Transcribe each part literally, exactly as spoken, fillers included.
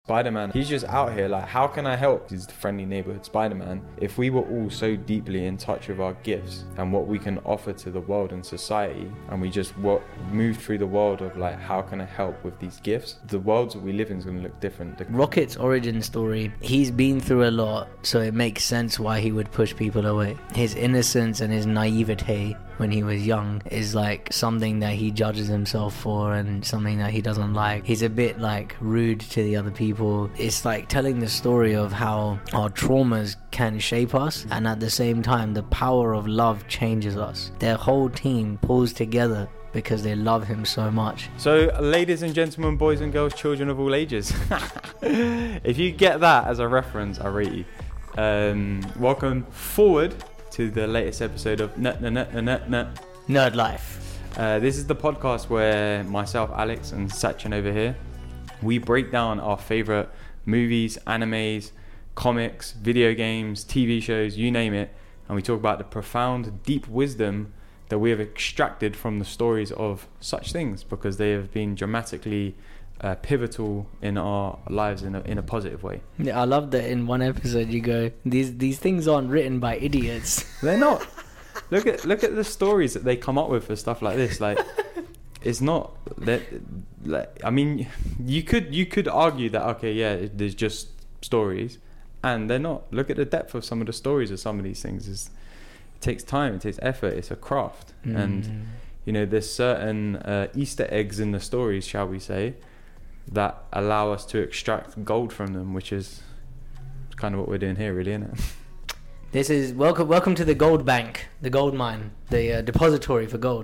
Spider-Man, he's just out here like, how can I help? He's the friendly neighborhood Spider-Man. If we were all so deeply in touch with our gifts and what we can offer to the world and society, and we just what move through the world of like, how can I help with these gifts? The worlds that we live in is going to look different. The- Rocket's origin story, he's been through a lot, so it makes sense why he would push people away. His innocence and his naivete when he was young is like something that he judges himself for and something that he doesn't like. He's a bit like rude to the other people. It's like telling the story of how our traumas can shape us, and at the same time the power of love changes us. Their whole team pulls together because they love him so much. So ladies and gentlemen, boys and girls, children of all ages, if you get that as a reference, I rate you. Um, welcome forward to the latest episode of Nut Nut Nut Nut Nut Nerd Life. Uh, this is the podcast where myself, Alex, and Sachin over here, we break down our favorite movies, animes, comics, video games, T V shows, you name it, and we talk about the profound, deep wisdom that we have extracted from the stories of such things, because they have been dramatically uh, pivotal in our lives in a, in a positive way. Yeah, I love that in one episode you go, these these things aren't written by idiots. They're not. Look at look at the stories that they come up with for stuff like this. Like, it's not that. Like, I mean, you could you could argue that okay, yeah, there's just stories, and they're not. Look at the depth of some of the stories of some of these things. It's, it takes time, it takes effort, it's a craft, mm. and you know, there's certain uh, Easter eggs in the stories, shall we say, that allow us to extract gold from them, which is kind of what we're doing here, really, isn't it? This is welcome welcome to the gold bank, the gold mine, the uh, depository for gold.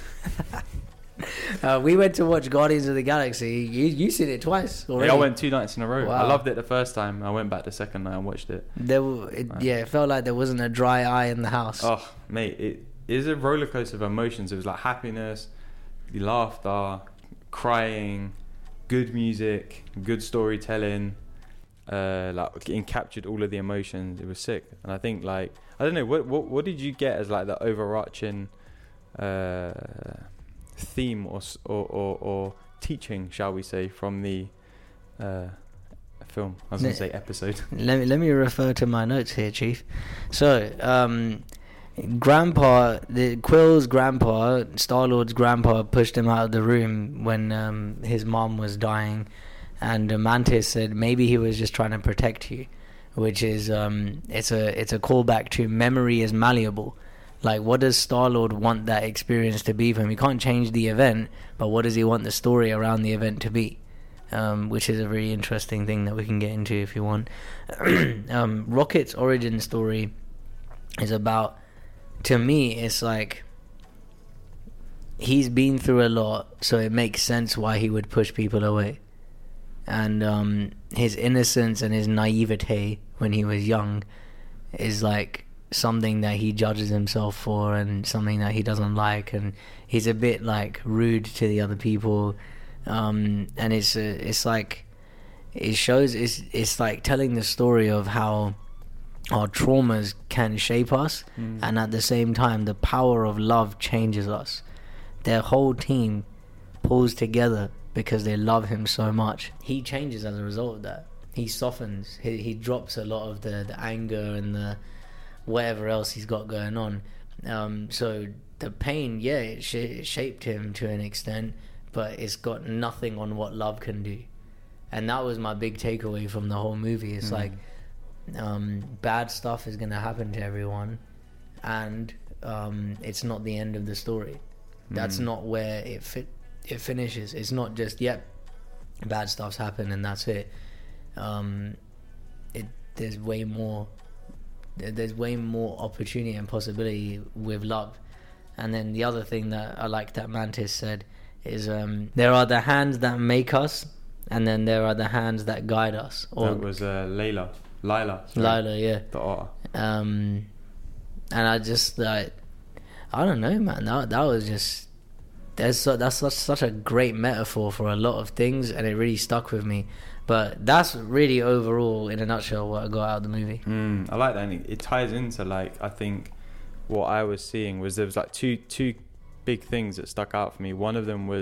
uh, we went to watch Guardians of the Galaxy. You you seen it twice already. Yeah, I went two nights in a row. Wow. I loved it the first time. I went back the second night and watched it. There, it right. Yeah, it felt like there wasn't a dry eye in the house. Oh, mate, it is a roller coaster of emotions. It was like happiness, laughter, crying, good music, good storytelling. Uh, like it captured all of the emotions. It was sick, and I think like I don't know what what what did you get as like the overarching uh, theme or, or or or teaching, shall we say, from the uh, film? I was gonna say episode. Let me let me refer to my notes here, Chief. So, um, Grandpa, the Quill's grandpa, Star-Lord's grandpa, pushed him out of the room when um, his mom was dying. And uh, Mantis said maybe he was just trying to protect you, which is um, it's a it's a callback to memory is malleable. Like, what does Star-Lord want that experience to be for him? He can't change the event, but what does he want the story around the event to be? Um, which is a very interesting thing that we can get into if you want. um, Rocket's origin story is about, to me, it's like he's been through a lot, so it makes sense why he would push people away. And um, his innocence and his naivete when he was young is like something that he judges himself for and something that he doesn't like. And he's a bit like rude to the other people. Um, and it's uh, it's like it shows it's it's like telling the story of how our traumas can shape us, mm. and at the same time the power of love changes us. Their whole team pulls together because they love him so much. He changes as a result of that. He softens. He he drops a lot of the, the anger and the whatever else he's got going on. Um, so the pain, yeah, it, sh- it shaped him to an extent, but it's got nothing on what love can do. And that was my big takeaway from the whole movie. It's mm. like um, bad stuff is going to happen to everyone, and um, it's not the end of the story. That's mm. not where it fit. It finishes. It's not just yep, bad stuff's happened and that's it. Um, it there's way more. There's way more opportunity and possibility with love. And then the other thing that I like that Mantis said is um, there are the hands that make us, and then there are the hands that guide us. Or that was uh, Layla, Lila, sorry. Lila, yeah. The otter. Um, and I just like, I don't know, man. That that was just. There's so, that's such, such a great metaphor for a lot of things, and it really stuck with me. But that's really overall, in a nutshell, what I got out of the movie. Mm, I like that, and it, it ties into like I think what I was seeing was there was like two two big things that stuck out for me. One of them was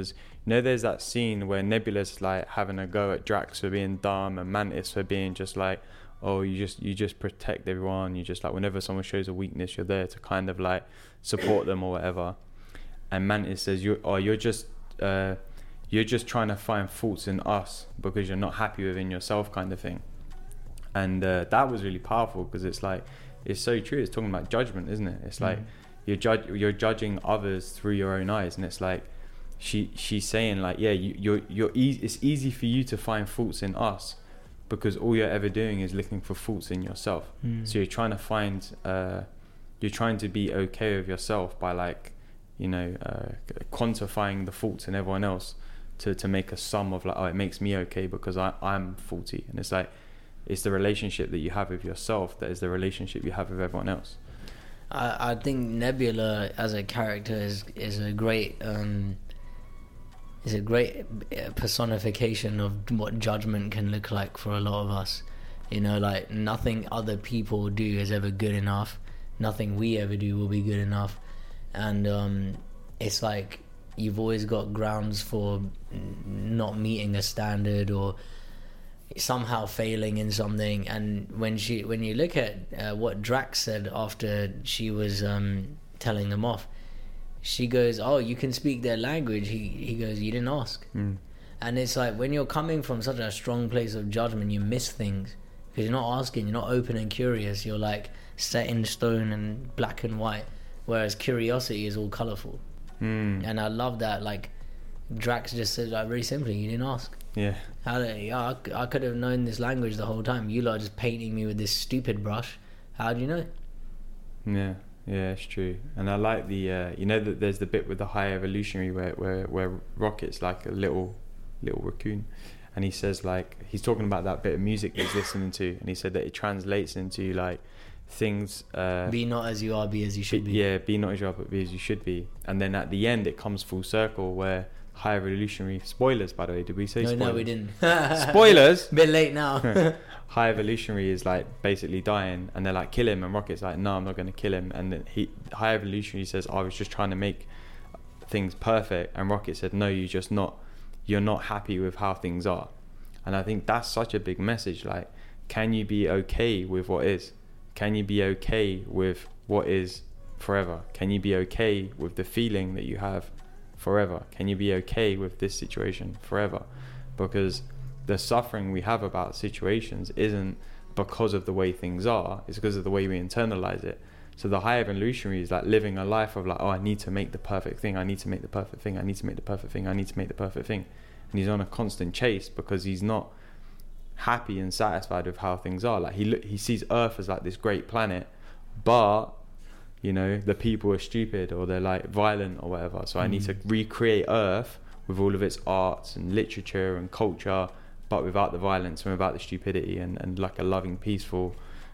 you know, there's that scene where Nebula's like having a go at Drax for being dumb and Mantis for being just like, oh, you just you just protect everyone. You just like whenever someone shows a weakness, you're there to kind of like support them or whatever. And Mantis says, you oh, you're just uh, you're just trying to find faults in us because you're not happy within yourself, kind of thing. And uh, that was really powerful because it's like it's so true. It's talking about judgment, isn't it? It's like mm. you're judge you're judging others through your own eyes, and it's like she she's saying like, yeah, you, you're you're e- it's easy for you to find faults in us because all you're ever doing is looking for faults in yourself. Mm. So you're trying to find uh, you're trying to be okay with yourself by like, you know, uh, quantifying the faults in everyone else to to make a sum of like, oh, it makes me okay because I I'm faulty, and it's like. It's the relationship that you have with yourself that is the relationship you have with everyone else. I, I think Nebula as a character is is a great um, is a great personification of what judgment can look like for a lot of us. You know, like nothing other people do is ever good enough. Nothing we ever do will be good enough, and um, it's like you've always got grounds for not meeting a standard or somehow failing in something. And when she when you look at uh, what Drax said after she was um telling them off, she goes, oh, you can speak their language. He he goes, you didn't ask. mm. And it's like when you're coming from such a strong place of judgment, you miss things because you're not asking, you're not open and curious, you're like set in stone and black and white, whereas curiosity is all colorful. mm. And I love that. Like Drax just said, like, very simply, you didn't ask. Yeah. How do, yeah, I, I could have known this language the whole time. You lot are just painting me with this stupid brush. How do you know? Yeah, yeah, it's true. And I like the, uh, you know, that there's the bit with the High Evolutionary where, where, where Rocket's like a little, little raccoon, and he says like he's talking about that bit of music he's listening to, and he said that it translates into like things. Uh, be not as you are, be as you should be. be. Yeah, be not as you are, but be as you should be. And then at the end, it comes full circle where. High Evolutionary spoilers, by the way. Did we say no, spoilers? No, we didn't. Spoilers. Bit late now. High Evolutionary is like basically dying, and they're like, kill him, and Rocket's like, no, I'm not going to kill him. And then he, High Evolutionary says, I was just trying to make things perfect, and Rocket said, no, you just not, you're not happy with how things are. And I think that's such a big message. Like, can you be okay with what is? Can you be okay with what is forever? Can you be okay with the feeling that you have forever? Can you be okay with this situation forever? Because the suffering we have about situations isn't because of the way things are, it's because of the way we internalize it. So the High Evolutionary is like living a life of like, oh, I need to make the perfect thing, I need to make the perfect thing, I need to make the perfect thing, I need to make the perfect thing. And he's on a constant chase because he's not happy and satisfied with how things are. Like he look, he sees Earth as like this great planet, but you know, the people are stupid or they're like violent or whatever. So mm. I need to recreate Earth with all of its arts and literature and culture, but without the violence and without the stupidity, and, and like a loving, peaceful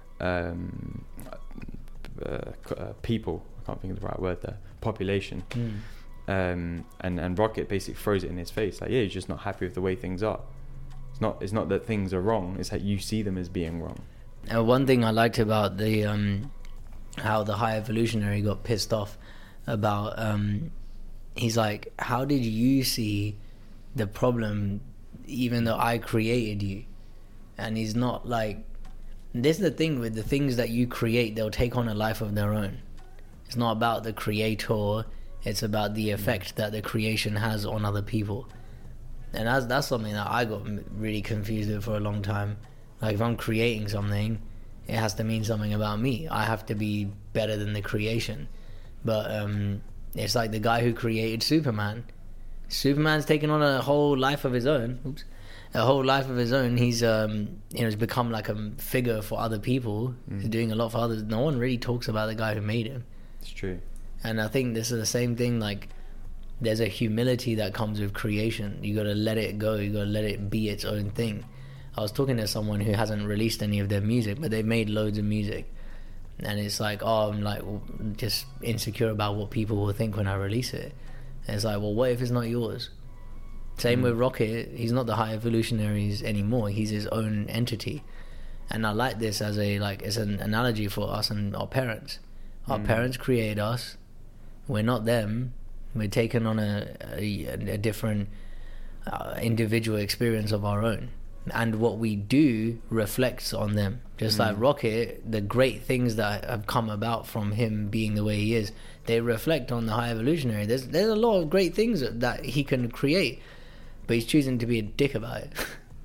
um, uh, uh, people. I can't think of the right word there. Population. Mm. Um, and, and Rocket basically throws it in his face. Like, yeah, you're just not happy with the way things are. It's not, it's not that things are wrong. It's that you see them as being wrong. Uh, one thing I liked about the... Um how the High Evolutionary got pissed off about um he's like, how did you see the problem even though I created you? And he's not like, this is the thing with the things that you create, they'll take on a life of their own. It's not about the creator, it's about the effect that the creation has on other people. And that's that's something that I got really confused with for a long time. Like if I'm creating something, it has to mean something about me. I have to be better than the creation. But um, it's like the guy who created Superman. Superman's taken on a whole life of his own. Oops. A whole life of his own. He's um, you know, he's become like a figure for other people. Mm. He's doing a lot for others. No one really talks about the guy who made him. It's true. And I think this is the same thing. Like, there's a humility that comes with creation. You got to let it go. You got to let it be its own thing. I was talking to someone who hasn't released any of their music, but they've made loads of music. And it's like, oh, I'm like just insecure about what people will think when I release it. And it's like, well, what if it's not yours? Same mm. with Rocket. He's not the High Evolutionaries anymore. He's his own entity. And I like this as a, like, it's an analogy for us and our parents. Our mm. parents create us. We're not them. We're taking on a a, a different uh, individual experience of our own, and what we do reflects on them. Just mm. like Rocket, the great things that have come about from him being the way he is, they reflect on the High Evolutionary. There's there's a lot of great things that, that he can create, but he's choosing to be a dick about it.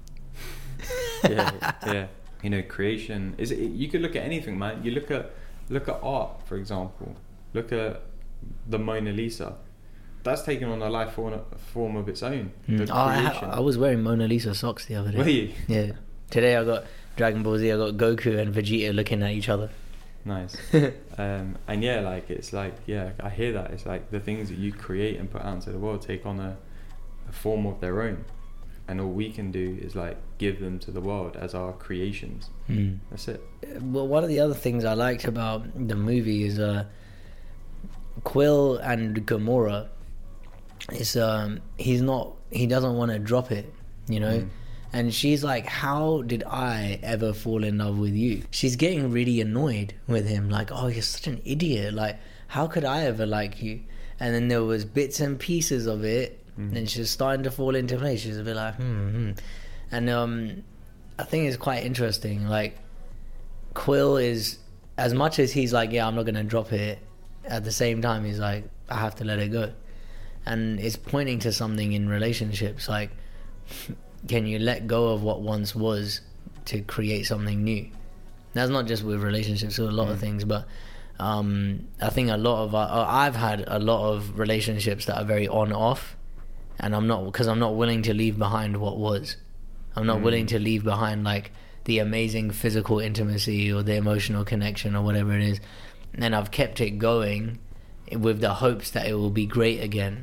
yeah, yeah. You know, creation is. It, you could look at anything, man. You look at look at art, for example. Look at the Mona Lisa. That's taken on a life form, form of its own. Mm. The Oh, I, creation. ha- I was wearing Mona Lisa socks the other day. Were you? Yeah. Today I got Dragon Ball Z. I got Goku and Vegeta looking at each other. Nice. um, and yeah, like it's like yeah, I hear that. It's like the things that you create and put out into the world take on a, a form of their own, and all we can do is like give them to the world as our creations. Mm. That's it. Well, one of the other things I liked about the movie is uh, Quill and Gamora. Is um, he's not he doesn't want to drop it, you know. Mm. And she's like, how did I ever fall in love with you? She's getting really annoyed with him. Like, oh, you're such an idiot. Like, how could I ever like you? And then there was bits and pieces of it. Mm. And she's starting to fall into place. She's a bit like, hmm, hmm. And um, I think it's quite interesting. Like, Quill is, as much as he's like, yeah, I'm not going to drop it, at the same time, he's like, I have to let it go. And it's pointing to something in relationships. Like, can you let go of what once was to create something new? That's not just with relationships, with a lot mm. of things, but um, I think a lot of our, I've had a lot of relationships that are very on-off, and I'm not, because I'm not willing to leave behind what was. I'm not mm. willing to leave behind like the amazing physical intimacy or the emotional connection or whatever it is, and I've kept it going with the hopes that it will be great again,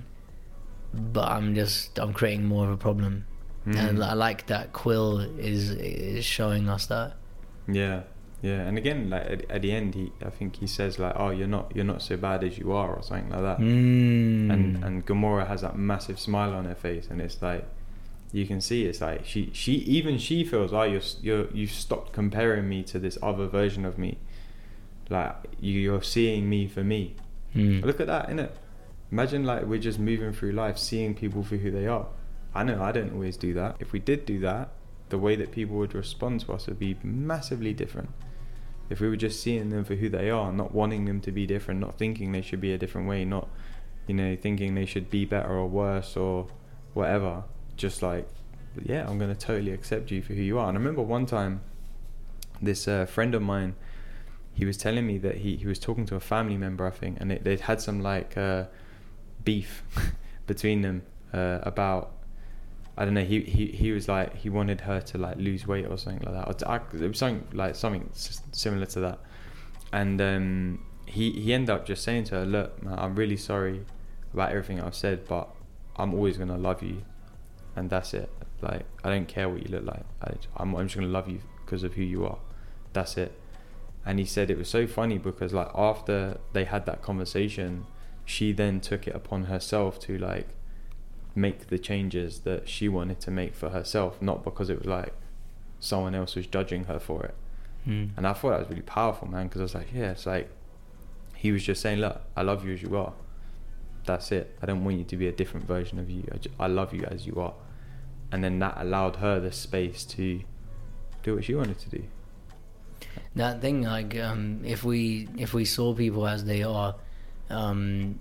but I'm just I'm creating more of a problem. Mm. And I like that Quill is is showing us that. Yeah, yeah. And again, like at, at the end, he I think he says like, "Oh, you're not you're not so bad as you are," or something like that. Mm. And and Gamora has that massive smile on her face, and it's like you can see it's like she she even she feels, "Oh, you're you're you've stopped comparing me to this other version of me. Like you, you're seeing me for me." Mm. Look at that, innit? Imagine like we're just moving through life, seeing people for who they are. I know I don't always do that. If we did do that, the way that people would respond to us would be massively different. If we were just seeing them for who they are, not wanting them to be different, not thinking they should be a different way, not, you know, thinking they should be better or worse or whatever. Just like, yeah, I'm going to totally accept you for who you are. And I remember one time, this uh, friend of mine, he was telling me that he, he was talking to a family member, I think, and it, they'd had some like uh, beef between them uh, about, I don't know. He, he he was like he wanted her to like lose weight or something like that. Or to, I, it was something like something similar to that. And um, he he ended up just saying to her, "Look, man, I'm really sorry about everything I've said, but I'm always gonna love you, and that's it. Like I don't care what you look like. I, I'm I'm just gonna love you because of who you are. That's it." And he said it was so funny because like after they had that conversation, she then took it upon herself to like make the changes that she wanted to make for herself, not because it was like someone else was judging her for it. Mm. And I thought that was really powerful, man, because I was like, yeah, it's like he was just saying, look, I love you as you are. That's it. I don't want you to be a different version of you. I, just, I love you as you are. And then that allowed her the space to do what she wanted to do. That thing, like, um, if we if we saw people as they are, um,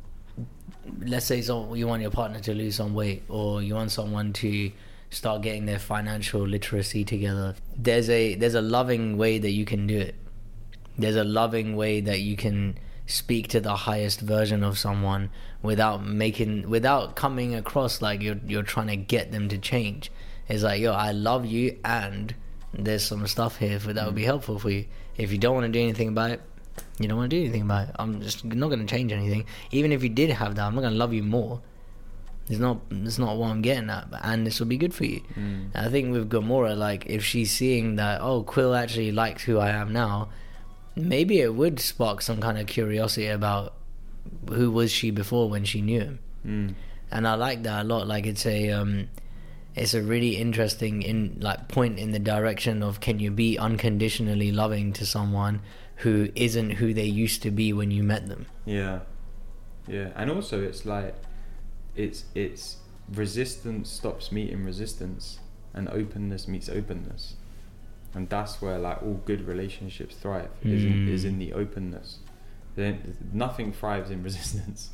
let's say so you want your partner to lose some weight, or you want someone to start getting their financial literacy together, there's a there's a loving way that you can do it. There's a loving way that you can speak to the highest version of someone without making without coming across like you're you're trying to get them to change. It's like, yo, I love you, and there's some stuff here for that would be helpful for you. If you don't want to do anything about it, you don't want to do anything about it. I'm just not going to change anything. Even if you did have that, I'm not going to love you more. It's not it's not what I'm getting at, and this will be good for you. Mm. I think with Gamora, like, if she's seeing that, oh, Quill actually likes who I am now, maybe it would spark some kind of curiosity about who was she before when she knew him. Mm. And I like that a lot. Like, it's a um, it's a really interesting in like point in the direction of, can you be unconditionally loving to someone who isn't who they used to be when you met them? Yeah. Yeah, and also it's like, it's it's resistance stops meeting resistance, and openness meets openness, and that's where like all good relationships thrive. Mm. Is in, is in the openness. Then nothing thrives in resistance,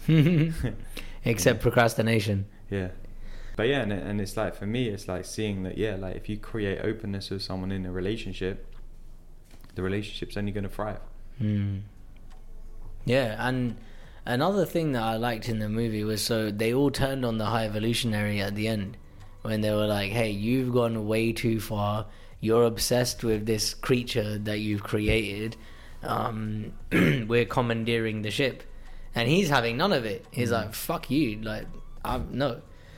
except procrastination. Yeah, but yeah, and it, and it's like for me, it's like seeing that yeah, like if you create openness with someone in a relationship, the relationship's only going to thrive. Mm. Yeah, and another thing that I liked in the movie was so they all turned on the High Evolutionary at the end when they were like, hey, you've gone way too far. You're obsessed with this creature that you've created. Um, we're commandeering the ship. And he's having none of it. He's mm. like, fuck you. Like, I'm, no.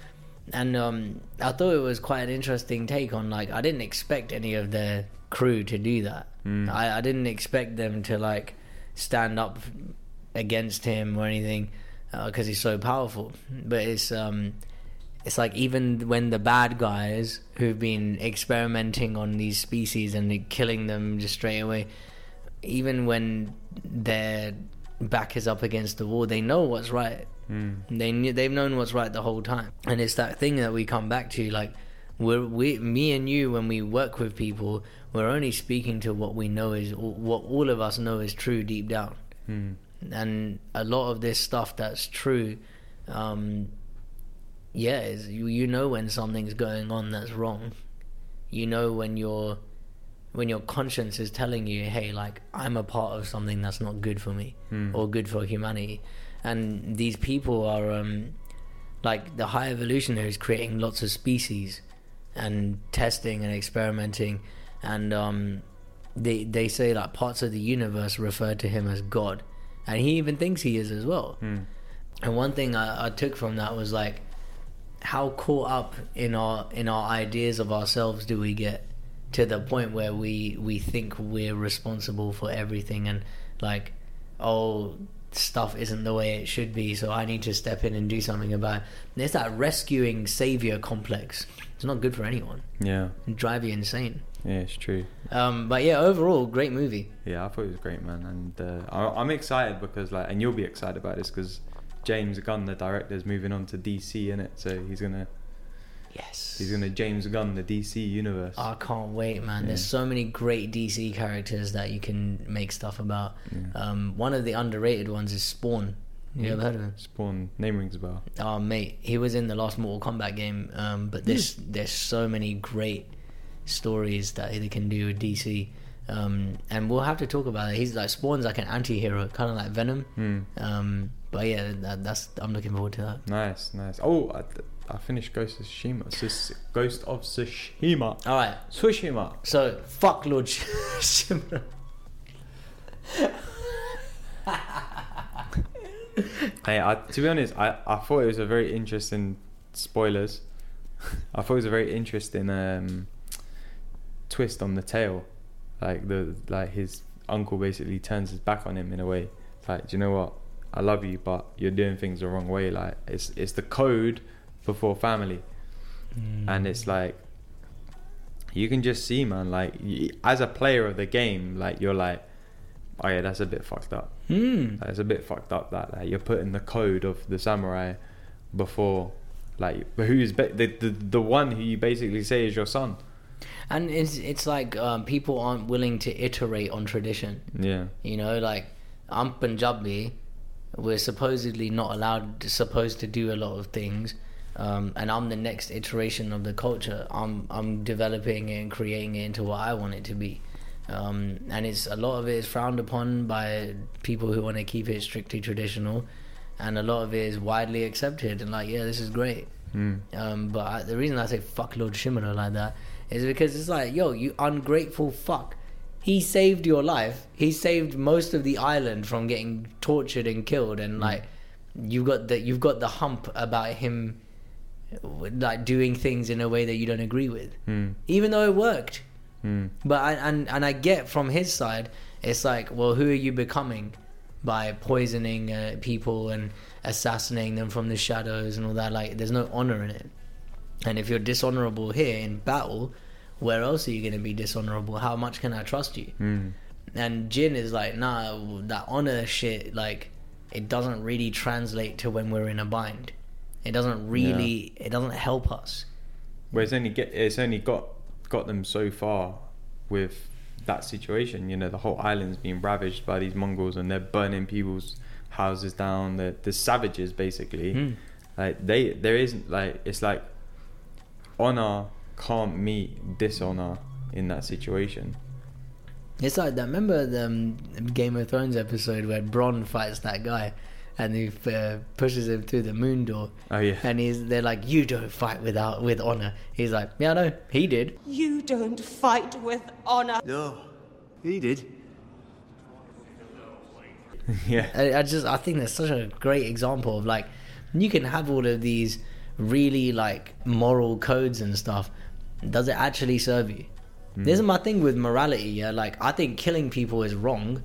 And um, I thought it was quite an interesting take on, like, I didn't expect any of their crew to do that. Mm. I, I didn't expect them to, like, stand up against him or anything because uh, he's so powerful. But it's um it's like even when the bad guys who've been experimenting on these species and killing them just straight away, even when their back is up against the wall, they know what's right. Mm. They knew, they've known what's right the whole time. And it's that thing that we come back to, like we're we me and you, when we work with people, we're only speaking to what we know is what all of us know is true deep down. Mm. And a lot of this stuff that's true, um, yeah, is you, you know when something's going on that's wrong. You know when your when your conscience is telling you, hey, like, I'm a part of something that's not good for me mm. or good for humanity. And these people are, um, like, the High Evolutionaries creating lots of species and testing and experimenting. And um, they, they say, like, parts of the universe refer to him as God. And he even thinks he is as well. Mm. And one thing I, I took from that was, like, how caught up in our in our ideas of ourselves do we get to the point where we we think we're responsible for everything, and like, oh, stuff isn't the way it should be, so I need to step in and do something about it. There's that rescuing savior complex. It's not good for anyone. Yeah, it'd drive you insane. Yeah, it's true. Um, but yeah, overall, great movie. Yeah, I thought it was great, man, and uh, I, I'm excited because, like, and you'll be excited about this because James Gunn, the director, is moving on to D C, innit? So he's gonna, yes, he's gonna James Gunn the D C universe. I can't wait, man. Yeah. There's so many great D C characters that you can make stuff about. Yeah. Um, one of the underrated ones is Spawn. You yeah. ever heard of him? Spawn, name rings a bell. Oh, mate, he was in the last Mortal Kombat game. Um, but there's there's so many great stories that they can do with D C. Um, and we'll have to talk about it. He's like, Spawn's like an anti-hero, kind of like Venom. Mm. Um, but yeah, that, that's I'm looking forward to that. Nice, nice. Oh, I, I finished Ghost of Tsushima. Sus, Ghost of Tsushima. All right, Tsushima. So fuck Lord Shimura. Hey, I, to be honest, I, I thought it was a very interesting spoilers. I thought it was a very interesting um, twist on the tale. Like the like his uncle basically turns his back on him in a way. It's like, do you know what? I love you, but you're doing things the wrong way. Like it's it's the code before family, mm. and it's like you can just see, man. Like as a player of the game, like you're like, oh yeah, that's a bit fucked up. Mm. Like, it's a bit fucked up that like you're putting the code of the samurai before, like who's be- the, the the one who you basically say is your son. And it's it's like um, people aren't willing to iterate on tradition. Yeah. You know, like I'm Punjabi, we're supposedly not allowed, to, supposed to do a lot of things, um, and I'm the next iteration of the culture. I'm I'm developing it and creating it into what I want it to be, um, and it's a lot of it is frowned upon by people who want to keep it strictly traditional, and a lot of it is widely accepted and like, yeah, this is great. Mm. Um, but I, the reason I say fuck Lord Shimura like that is because it's like, yo, you ungrateful fuck. He saved your life. He saved most of the island from getting tortured and killed, and mm. like you've got the you've got the hump about him like doing things in a way that you don't agree with, mm. even though it worked. Mm. But I, and and I get from his side, it's like, well, who are you becoming by poisoning uh, people and assassinating them from the shadows and all that? Like, there's no honor in it. And if you're dishonorable here in battle, where else are you going to be dishonorable? How much can I trust you? Mm. And Jin is like, nah, that honor shit, like, it doesn't really translate to when we're in a bind. It doesn't really, yeah. it doesn't help us. Well, it's only get, it's only got got them so far with that situation. You know, the whole island's being ravaged by these Mongols, and they're burning people's houses down. They're, they're savages, basically. Mm. Like they, there isn't like it's like honor can't meet dishonor in that situation. It's like that. Remember the um, Game of Thrones episode where Bronn fights that guy, and he uh, pushes him through the moon door. Oh yeah. And he's they're like, "You don't fight without with honor." He's like, "Yeah, I know. He did." You don't fight with honor. No, he did. Yeah. I, I just I think that's such a great example of like, you can have all of these really like moral codes and stuff. Does it actually serve you? Mm. This is my thing with morality. Yeah, like I think killing people is wrong.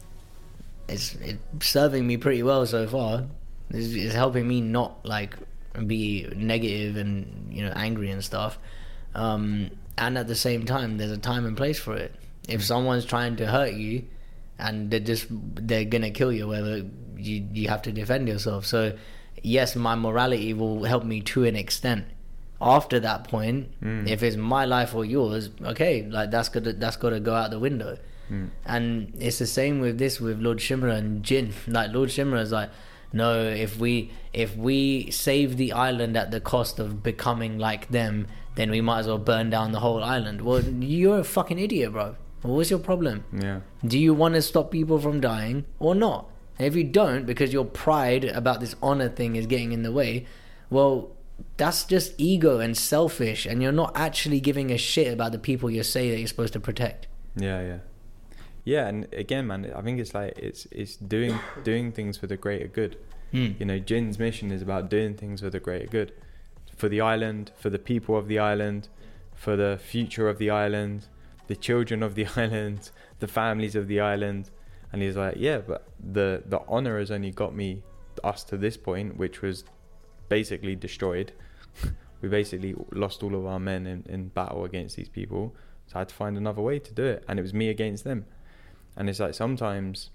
It's, it's serving me pretty well so far. It's, it's helping me not like be negative and, you know, angry and stuff. Um, and at the same time, there's a time and place for it. If someone's trying to hurt you, and they're just they're gonna kill you, whether you you have to defend yourself. So yes, my morality will help me to an extent. After that point, mm. if it's my life or yours, okay, like that's got to, that's got to go out the window. Mm. And it's the same with this with Lord Shimura and Jin. Like Lord Shimura is like, no, if we if we save the island at the cost of becoming like them, then we might as well burn down the whole island. Well, you're a fucking idiot, bro. What's your problem? Yeah. Do you want to stop people from dying or not? And if you don't, because your pride about this honor thing is getting in the way, well, that's just ego and selfish, and you're not actually giving a shit about the people you say that you're supposed to protect. Yeah, yeah. Yeah, and again, man, I think it's like it's it's doing doing things for the greater good. Mm. You know, Jin's mission is about doing things for the greater good, for the island, for the people of the island, for the future of the island, the children of the island, the families of the island. And he's like, yeah, but the the honor has only got me us to this point, which was basically destroyed. We basically lost all of our men in, in battle against these people, so I had to find another way to do it, and it was me against them. And it's like sometimes,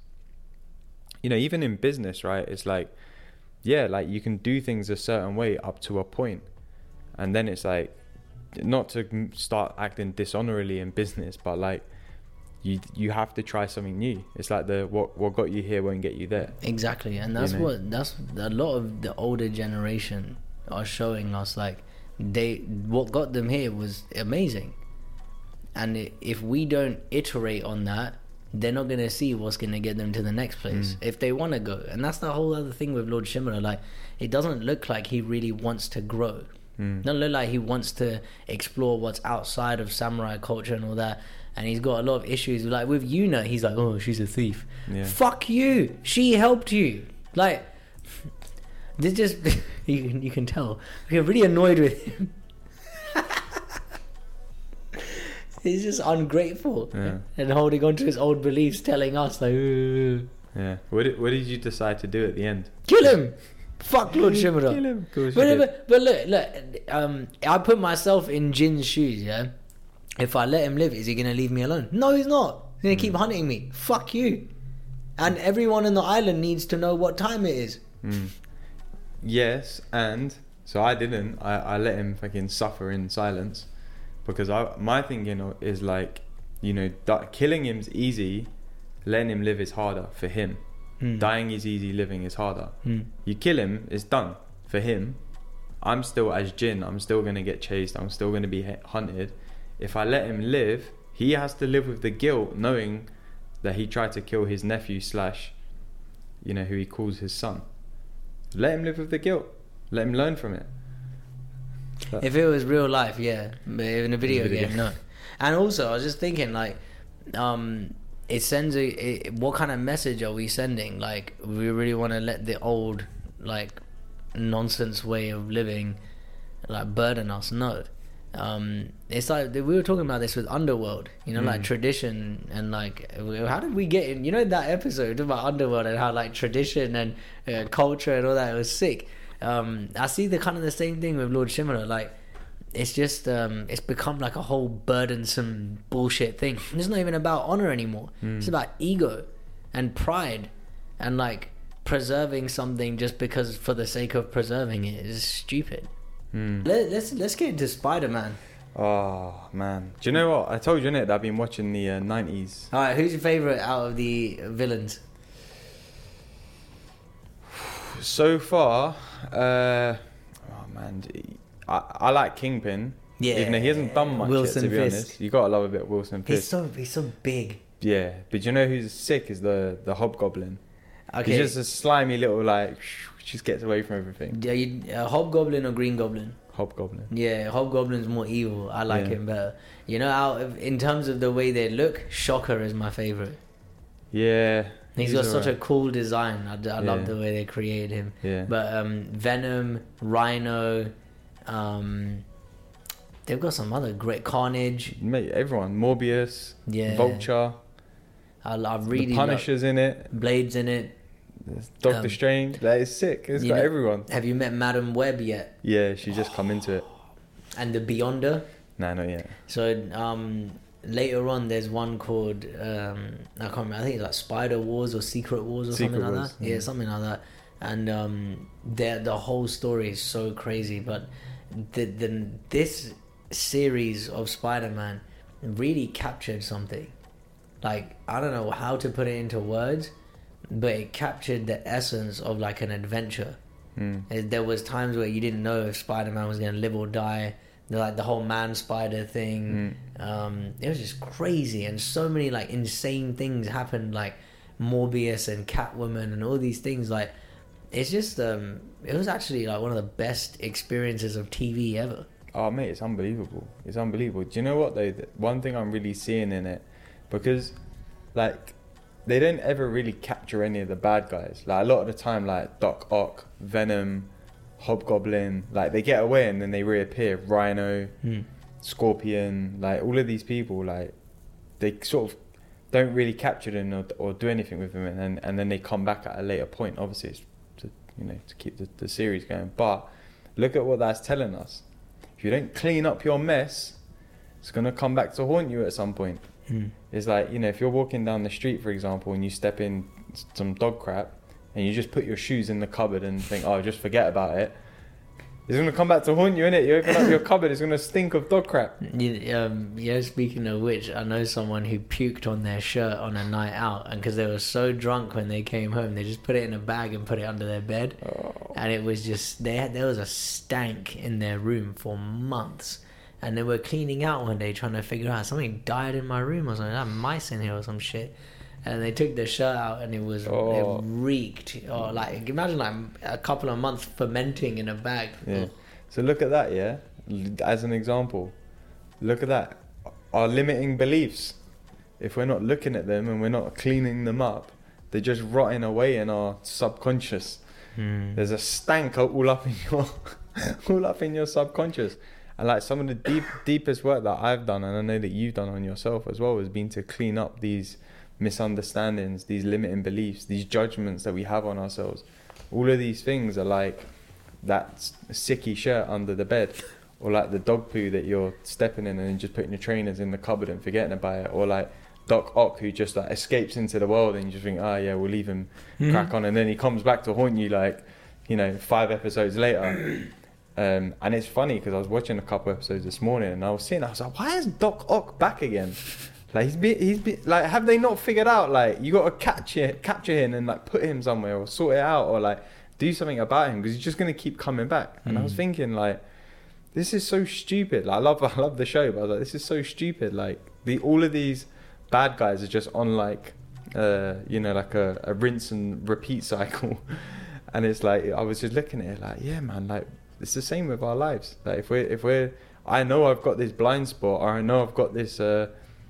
you know, even in business, right, it's like, yeah, like you can do things a certain way up to a point, and then it's like, not to start acting dishonorably in business, but like you you have to try something new. It's like the what what got you here won't get you there. Exactly. And that's, you know? what that's a lot of the older generation are showing us. Like they what got them here was amazing, and it, if we don't iterate on that, they're not going to see what's going to get them to the next place mm. if they want to go. And that's the whole other thing with Lord Shimura. Like, it doesn't look like he really wants to grow. Mm. It doesn't look like he wants to explore what's outside of samurai culture and all that. And he's got a lot of issues. Like with Yuna, he's like, oh, she's a thief. Yeah. Fuck you. She helped you. Like, this just you can you can tell. We're really annoyed with him. He's just ungrateful, yeah. and holding on to his old beliefs, telling us like, ooh. Yeah. What did, what did you decide to do at the end? Kill him. Fuck Lord Shimura. Kill him. Of course but, you but, but look, look. Um, I put myself in Jin's shoes. Yeah. If I let him live, is he gonna leave me alone? No, he's not. He's gonna mm. keep hunting me. Fuck you. And everyone on the island needs to know what time it is. Mm. Yes, and so I didn't. I, I let him fucking suffer in silence. Because I, my thinking is like, you know, di- killing him's easy, letting him live is harder for him. Mm. Dying is easy, living is harder. Mm. You kill him, it's done for him. I'm still, as Jin, I'm still going to get chased, I'm still going to be hunted. If I let him live, he has to live with the guilt knowing that he tried to kill his nephew slash, you know, who he calls his son. Let him live with the guilt. Let him learn from it. But if it was real life, yeah, but in a video, video game, no. And also, I was just thinking, like, um, it sends a. It, what kind of message are we sending? Like, we really want to let the old, like, nonsense way of living, like, burden us? No. Um, it's like we were talking about this with Underworld, you know, mm. like tradition and like, how did we get in? You know, that episode about Underworld and how like tradition and uh, culture and all that, it was sick. Um, I see the kind of the same thing with Lord Shimura. Like, it's just um, it's become like a whole burdensome bullshit thing. It's not even about honor anymore. Mm. It's about ego and pride and like preserving something just because for the sake of preserving it is stupid. Hmm. Let, let's let's get into Spider-Man. Oh man, do you know what? I told you, innit, that I've been watching the uh, nineties. All right, who's your favorite out of the villains? So far, uh, oh man, I, I like Kingpin. Yeah, Even though he hasn't done much Wilson yet, to be Fisk. honest. You gotta love a bit of Wilson Fisk. He's so he's so big. Yeah, but do you know who's sick is the the Hobgoblin. Okay, He's just a slimy little like, just gets away from everything. yeah, you, uh, Hobgoblin or Green Goblin? Hobgoblin. Yeah, Hobgoblin's more evil. I like Yeah. him better. You know, out of, in terms of the way they look, Shocker is my favorite. Yeah. He's got such a cool design. I, I love Yeah. the way they created him. Yeah. But um, Venom, Rhino, um, they've got some other great Carnage. Mate, everyone. Morbius. Yeah, Vulture. I, I really the love Punisher's in it. Blades in it. There's Doctor Um, Strange. That is sick. It's you got know- everyone. Have you met Madam Web yet? Yeah, she just come into it. And the Beyonder. Nah, not yet. So um, later on, there's one called um, I can't remember. I think it's like Spider Wars or Secret Wars or Secret something like Wars, that. Yeah, yeah. something like that. And um, the the whole story is so crazy. But the, the this series of Spider-Man really captured something. Like, I don't know how to put it into words, but it captured the essence of like an adventure. Mm. Uh, There was times where you didn't know if Spider-Man was going to live or die. The, like the whole man spider thing. Mm. Um, it was just crazy, and so many like insane things happened, like Morbius and Catwoman and all these things. Like, it's just um, it was actually like one of the best experiences of T V ever. Oh mate, it's unbelievable. It's unbelievable. Do you know what though? The- One thing I'm really seeing in it, because like they don't ever really capture any of the bad guys. Like a lot of the time, like Doc Ock, Venom, Hobgoblin, like they get away and then they reappear. Rhino, Scorpion, like all of these people, like they sort of don't really capture them or, or do anything with them, and then and then they come back at a later point. Obviously, it's to you know to keep the, the series going. But look at what that's telling us. If you don't clean up your mess, it's gonna come back to haunt you at some point. Mm. It's like, you know, if you're walking down the street, for example, and you step in some dog crap, and you just put your shoes in the cupboard and think, oh, just forget about it. It's gonna come back to haunt you, innit? You open up your cupboard, it's gonna stink of dog crap. You, um, yeah, speaking of which, I know someone who puked on their shirt on a night out, and because they were so drunk when they came home, they just put it in a bag and put it under their bed, Oh. and it was just they had, there was a stank in their room for months, and they were cleaning out one day trying to figure out something died in my room or something. I had mice in here or some shit. And they took the shirt out, and it was Oh. it reeked. Or like imagine like a couple of months fermenting in a bag. Yeah. So look at that, yeah. L- As an example, look at that. Our limiting beliefs. If we're not looking at them and we're not cleaning them up, they're just rotting away in our subconscious. Mm. There's a stank all up in your, all up in your subconscious. And like some of the deep, deepest work that I've done, and I know that you've done on yourself as well, has been to clean up these misunderstandings, these limiting beliefs, these judgments that we have on ourselves. All of these things are like that sicky shirt under the bed, or like the dog poo that you're stepping in and then just putting your trainers in the cupboard and forgetting about it, or like Doc Ock who just like escapes into the world and you just think, oh yeah, we'll leave him Mhm. crack on, and then he comes back to haunt you like, you know, five episodes later. Um, and it's funny because I was watching a couple episodes this morning and I was seeing, I was like, why is Doc Ock back again? Like he's been, he's been, like, have they not figured out like you got to catch it, capture him and like put him somewhere or sort it out or like do something about him because he's just gonna keep coming back. And Mm. I was thinking like, this is so stupid. Like, I love, I love the show, but I was like, this is so stupid. Like the all of these bad guys are just on like, uh, you know, like a, a rinse and repeat cycle. And it's like I was just looking at it like, yeah, man, like it's the same with our lives. Like if we're if we're, I know I've got this blind spot, or I know I've got this. Uh,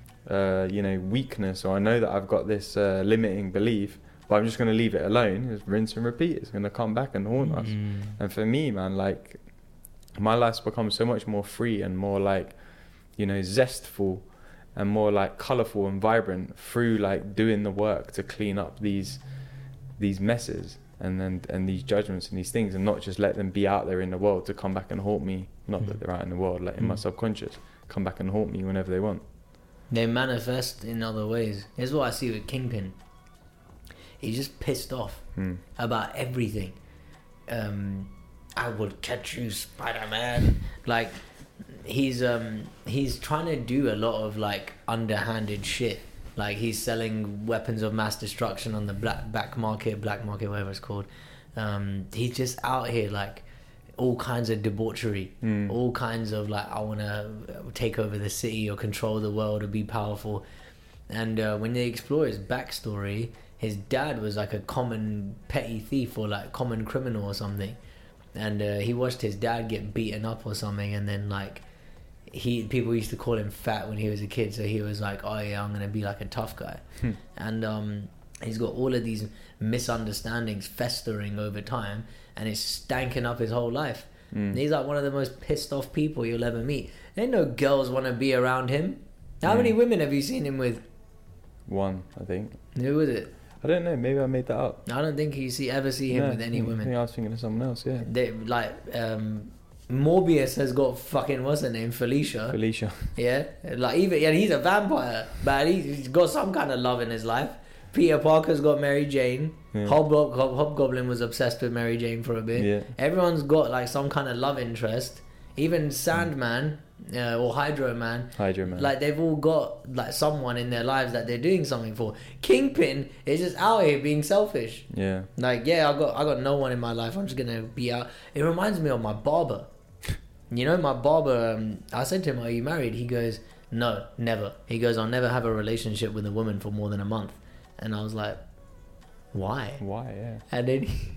Uh, you know, weakness, or I know that I've got this uh, limiting belief, but I'm just going to leave it alone. Just rinse and repeat. It's going to come back and haunt us. Mm. And for me, man, like my life's become so much more free and more like, you know, zestful and more like colourful and vibrant through like doing the work to clean up these these messes and then and these judgments and these things, and not just let them be out there in the world to come back and haunt me. Not Mm. that they're out in the world, like in my Mm. subconscious, come back and haunt me whenever they want. They manifest in other ways. Here's what I see with Kingpin. He's just pissed off Mm. about everything. Um, I will catch you, Spider-Man. Like, he's um he's trying to do a lot of like underhanded shit. Like, he's selling weapons of mass destruction on the black back market, black market, whatever it's called. Um, he's just out here like all kinds of debauchery, Mm. all kinds of like, I want to take over the city or control the world or be powerful. And uh, when they explore his backstory, his dad was like a common petty thief or like common criminal or something. And uh, he watched his dad get beaten up or something, and then like he people used to call him fat when he was a kid, so he was like, oh yeah, I'm gonna be like a tough guy. Hmm. And um, he's got all of these misunderstandings festering over time, and it's stanking up his whole life. Mm. He's like one of the most pissed off people you'll ever meet. Ain't no girls want to be around him. How Mm. many women have you seen him with? One, I think. Who was it? I don't know. Maybe I made that up. I don't think you see ever see him No, with any I women. think I was thinking of someone else. Yeah. They like um, Morbius has got fucking what's her name, Felicia. Felicia. Yeah, like even and he's a vampire, but he's got some kind of love in his life. Peter Parker's got Mary Jane. Yeah. Hobgob- Hob- Hobgoblin was obsessed with Mary Jane for a bit. Yeah. Everyone's got like some kind of love interest. Even Sandman uh, or Hydro Man. Hydra Man. Like they've all got like someone in their lives that they're doing something for. Kingpin is just out here being selfish. Yeah. Like, yeah, I got I got no one in my life. I'm just gonna be out. It reminds me of my barber. You know, my barber. Um, I said to him, "Are you married?" He goes, "No, never." He goes, "I'll never have a relationship with a woman for more than a month." And I was like, "Why?" Why? Yeah. And then he,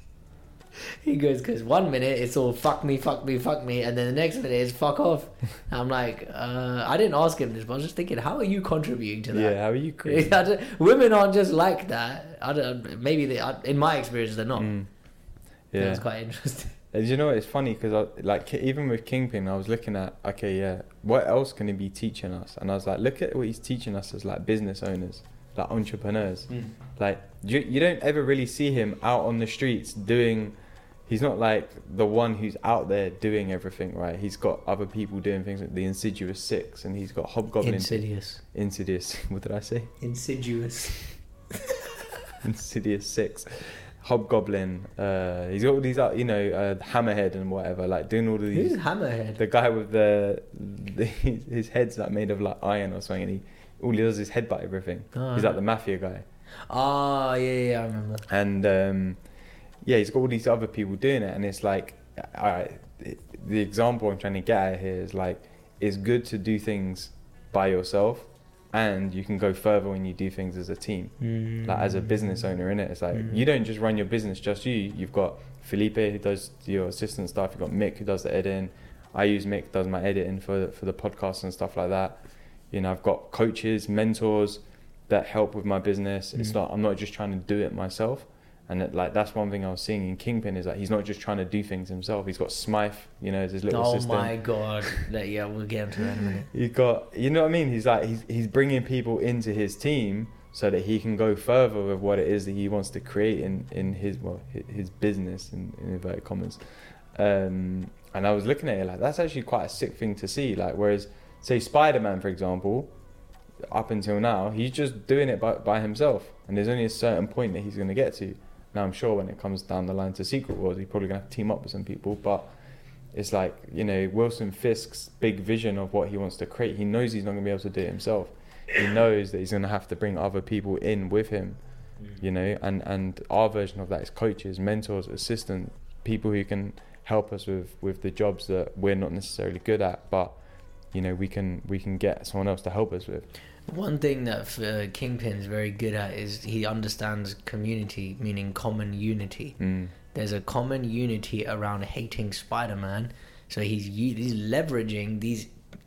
he goes, "Because one minute it's all fuck me, fuck me, fuck me, and then the next minute it's fuck off." I'm like, uh, I didn't ask him this, but I was just thinking, how are you contributing to that? Yeah. How are you? Crazy? I don't- Women aren't just like that. I don't. Maybe they. I- In my experience, they're not. Mm. Yeah, Yeah. it's quite interesting. And you know what? It's funny because I like Ki- even with Kingpin, I was looking at okay, yeah, what else can he be teaching us? And I was like, look at what he's teaching us as like business owners, like entrepreneurs. Like you, you don't ever really see him out on the streets doing. He's not like the one who's out there doing everything, right? He's got other people doing things like the Insidious Six, and he's got Hobgoblin. Insidious. Insidious. What did I say? Insidious. Insidious Six. Hobgoblin. Uh, he's got all these, uh, you know, uh, Hammerhead and whatever, like doing all of these. Who's Hammerhead? The guy with the, the his head's like made of like iron or something, and he all he does is headbutt everything. Oh, He's like the mafia guy, Oh, yeah, yeah, I remember. and um, yeah, he's got all these other people doing it, and it's like, I, the example I'm trying to get at here is like, it's good to do things by yourself, and you can go further when you do things as a team. Mm. Like as a business owner, innit? It's like Mm. you don't just run your business just you. You've got Felipe who does your assistant stuff. You've got Mick who does the editing. I use Mick does my editing for for the podcast and stuff like that. You know, I've got coaches, mentors that help with my business. It's Mm. not I'm not just trying to do it myself. And it, like that's one thing I was seeing in Kingpin is that he's not just trying to do things himself. He's got Smythe, you know, as his little Oh assistant. my god. Like, yeah, we'll get into that in a minute. He's got, you know what I mean? He's like, he's he's bringing people into his team so that he can go further with what it is that he wants to create in, in his well his, his business in, in inverted commas. Um, and I was looking at it like that's actually quite a sick thing to see. Like, whereas say Spider-Man, for example, up until now he's just doing it by by himself, and there's only a certain point that he's going to get to. Now I'm sure when it comes down the line to Secret Wars, he's probably going to have to team up with some people, but it's like, you know, Wilson Fisk's big vision of what he wants to create. He knows he's not going to be able to do it himself. He knows that he's going to have to bring other people in with him, you know, and, and our version of that is coaches, mentors, assistants, people who can help us with, with the jobs that we're not necessarily good at, but, you know, we can we can get someone else to help us with. One thing that uh, Kingpin's very good at is he understands community, meaning common unity. Mm. There's a common unity around hating Spider-Man, so he's u- he's leveraging these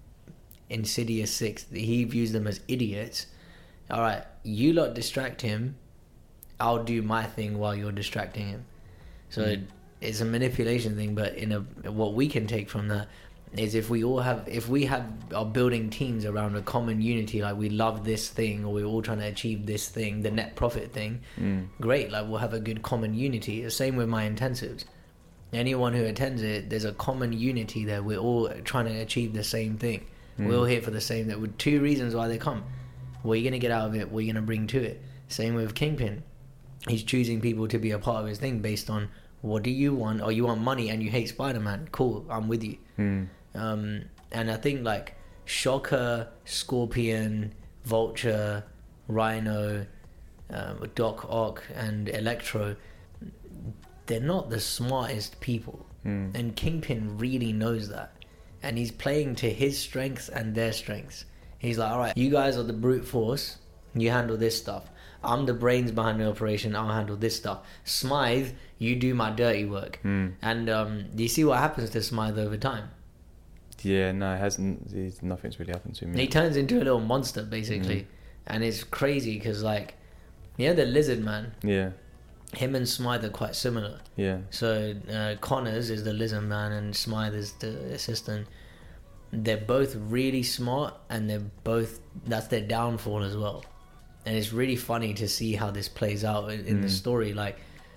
Insidious Six. He views them as idiots. All right, you lot distract him. I'll do my thing while you're distracting him. So Mm. it's a manipulation thing, but in a what we can take from that is if we all have if we have are building teams around a common unity, like we love this thing or we're all trying to achieve this thing, the net profit thing, Mm. great, like we'll have a good common unity. The same with my intensives. Anyone who attends it, there's a common unity there. We're all trying to achieve the same thing. Mm. We're all here for the same thing, with two reasons why they come. What are you going to get out of it? What are you going to bring to it? Same with Kingpin. he's choosing people to be a part of his thing based on what do you want, or you want money and you hate Spider-Man. Cool, I'm with you. Mm. Um, and I think like Shocker, Scorpion, Vulture, Rhino, um, Doc Ock, and Electro, they're not the smartest people. Mm. And Kingpin really knows that. And he's playing to his strengths and their strengths. He's like, all right, you guys are the brute force. You handle this stuff. I'm the brains behind the operation. I'll handle this stuff. Smythe, you do my dirty work. Mm. And um, do you see what happens to Smythe over time? Yeah, no, it hasn't. It's, nothing's really happened to him. He turns into a little monster, basically. Mm. And it's crazy because, like, you know, the Lizard Man? Yeah. Him and Smythe are quite similar. Yeah. So uh, Connors is the Lizard Man and Smythe is the assistant. They're both really smart, and they're both, that's their downfall as well. And it's really funny to see how this plays out in, in mm. the story. Like,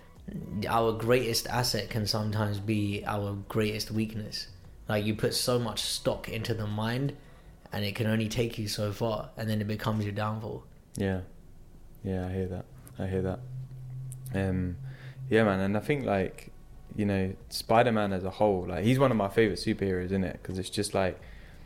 our greatest asset can sometimes be our greatest weakness. Like, you put so much stock into the mind, and it can only take you so far, and then it becomes your downfall. Yeah. Yeah, I hear that. I hear that. Um, yeah, man, and I think, like, you know, Spider-Man as a whole, like, he's one of my favourite superheroes, isn't it? Because it's just, like,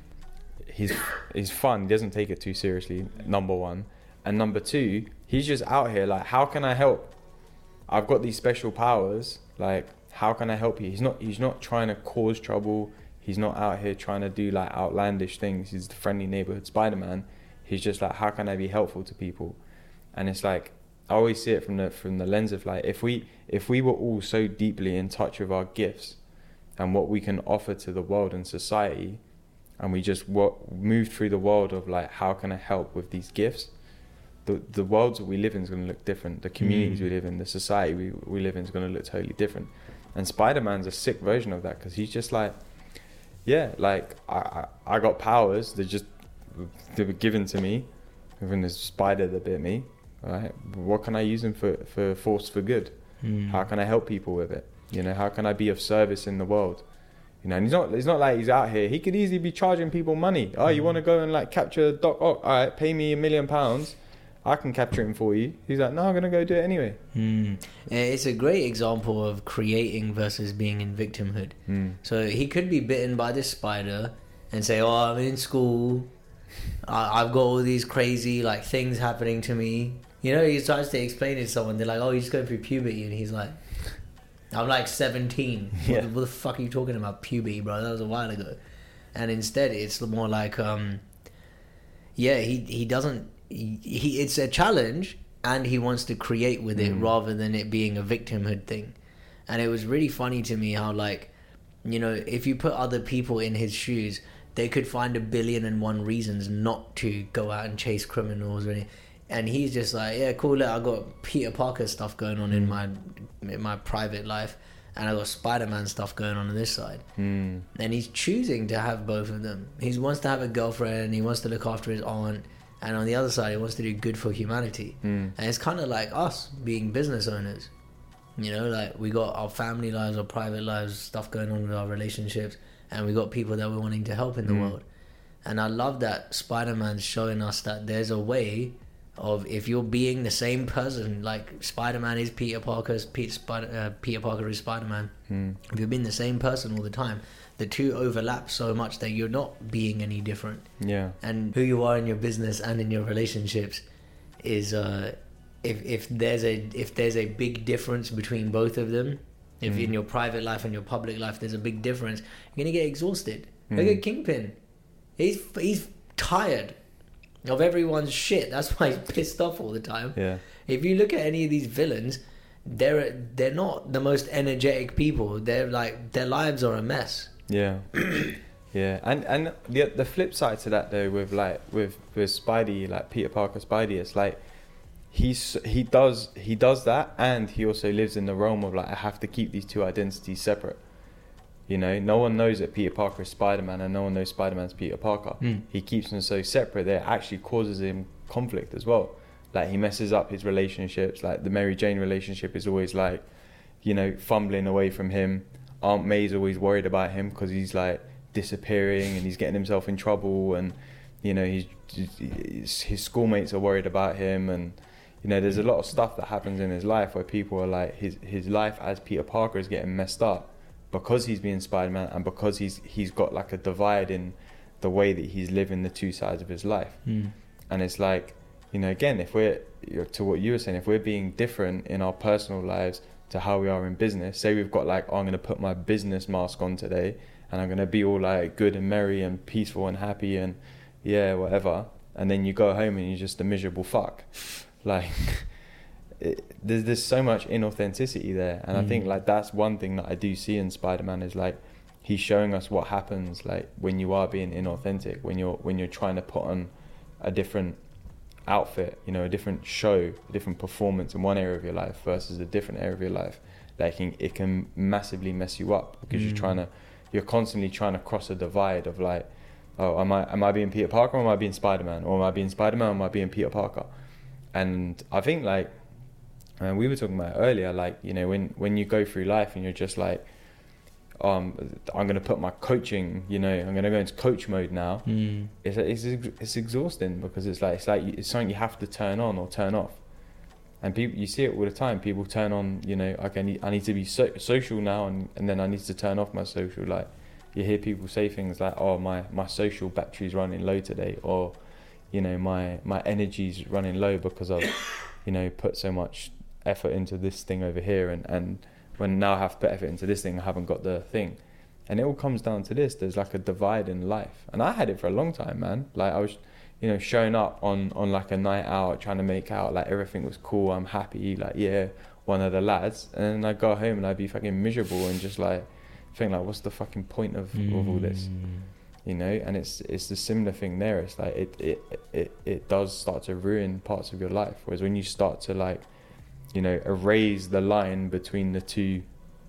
he's he's fun. He doesn't take it too seriously, number one. And number two, he's just out here, like, how can I help? I've got these special powers, like, how can I help you? He's not he's not trying to cause trouble. He's not out here trying to do, like, outlandish things. He's the friendly neighborhood Spider-Man. He's just like, how can I be helpful to people? And it's like, I always see it from the from the lens of, like, if we if we were all so deeply in touch with our gifts and what we can offer to the world and society, and we just wo- move through the world of, like, how can I help with these gifts, the the worlds that we live in is going to look different. The communities mm. we live in, the society we, we live in is going to look totally different. And Spider-Man's a sick version of that, because he's just like, yeah, like, I, I, I got powers that just they were given to me, even the spider that bit me. Right? What can I use them for, for force for good? Mm. How can I help people with it? You know, how can I be of service in the world? You know, and he's not it's not like he's out here. He could easily be charging people money. Oh, mm. you want to go and, like, capture Doc Ock? All right, pay me a million pounds. I can capture him for you. He's like, no, I'm going to go do it anyway. Mm. It's a great example of creating versus being in victimhood. Mm. So he could be bitten by this spider and say, oh, I'm in school. I, I've got all these crazy, like, things happening to me. You know, he tries to explain it to someone. They're like, oh, you're just going through puberty. And he's like, I'm like seventeen. Yeah. What, what the fuck are you talking about? Puberty, bro. That was a while ago. And instead, it's more like, um, yeah, he, he doesn't... He, he It's a challenge, and he wants to create with it mm. rather than it being a victimhood thing. And it was really funny to me how, like, you know, if you put other people in his shoes, they could find a billion and one reasons not to go out and chase criminals or anything. And he's just like, yeah, cool, look, I got Peter Parker stuff going on mm. in my in my private life, and I got Spider-Man stuff going on on this side. Mm. And he's choosing to have both of them. He wants to have a girlfriend, he wants to look after his aunt, and on the other side, he wants to do good for humanity. Mm. And it's kind of like us being business owners. You know, like, we got our family lives, our private lives, stuff going on with our relationships, and we got people that we're wanting to help in the mm. world. And I love that Spider-Man's showing us that there's a way of, if you're being the same person, like Spider-Man is Peter Parker's Peter, Spider, uh, Peter Parker is Spider-Man. Mm. If you're being the same person all the time, the two overlap so much that you're not being any different. Yeah. And who you are in your business and in your relationships is, uh, if if there's a if there's a big difference between both of them, if mm. in your private life and your public life there's a big difference, you're gonna get exhausted. Mm. Look at Kingpin. He's he's tired of everyone's shit. That's why he's pissed off all the time. Yeah. If you look at any of these villains, they're they're not the most energetic people. They're like, their lives are a mess. Yeah. Yeah. And and the the flip side to that, though, with like with with Spidey, like Peter Parker Spidey, it's like he's he does he does that, and he also lives in the realm of, like, I have to keep these two identities separate. You know, no one knows that Peter Parker is Spider-Man, and no one knows Spider-Man's Peter Parker. Mm. He keeps them so separate that it actually causes him conflict as well. Like, he messes up his relationships. Like, the Mary Jane relationship is always, like, you know, fumbling away from him. Aunt May's always worried about him because he's, like, disappearing and he's getting himself in trouble, and, you know, he's, his schoolmates are worried about him, and, you know, there's a lot of stuff that happens in his life where people are like, his his life as Peter Parker is getting messed up because he's being Spider-Man, and because he's he's got like a divide in the way that he's living the two sides of his life. Mm. And it's like, you know, again, if we're, to what you were saying, if we're being different in our personal lives to how we are in business, say we've got like, oh, I'm going to put my business mask on today and I'm going to be all like good and merry and peaceful and happy and yeah, whatever. And then you go home and you're just a miserable fuck. Like, it, there's, there's so much inauthenticity there. And mm. I think like that's one thing that I do see in Spider-Man is like, he's showing us what happens like when you are being inauthentic, when you're when you're trying to put on a different outfit, you know, a different show, a different performance in one area of your life versus a different area of your life. Like it can, it can massively mess you up because mm. you're trying to, you're constantly trying to cross a divide of like, oh, am I am I being Peter Parker or am I being Spider-Man, or am I being Spider-Man or am I being Peter Parker? And I think like, and we were talking about it earlier, like, you know, when when you go through life and you're just like, um, I'm going to put my coaching, you know, I'm going to go into coach mode now. Mm. It's, it's it's exhausting because it's like it's like it's something you have to turn on or turn off. And people, you see it all the time. People turn on, you know, okay, I need, I need to be so, social now, and, and then I need to turn off my social. Like, you hear people say things like, oh, my, my social battery's running low today, or, you know, my, my energy's running low because I've, you know, put so much effort into this thing over here, and, and when now I have to put effort into this thing, I haven't got the thing. And it all comes down to this. There's like a divide in life. And I had it for a long time, man. Like I was, you know, showing up on, on like a night out, trying to make out like everything was cool, I'm happy, like, yeah, one of the lads. And then I'd go home and I'd be fucking miserable and just like, think like, what's the fucking point of, mm. of all this? You know, and it's it's the similar thing there. It's like, it, it, it, it does start to ruin parts of your life. Whereas when you start to like, you know, erase the line between the two,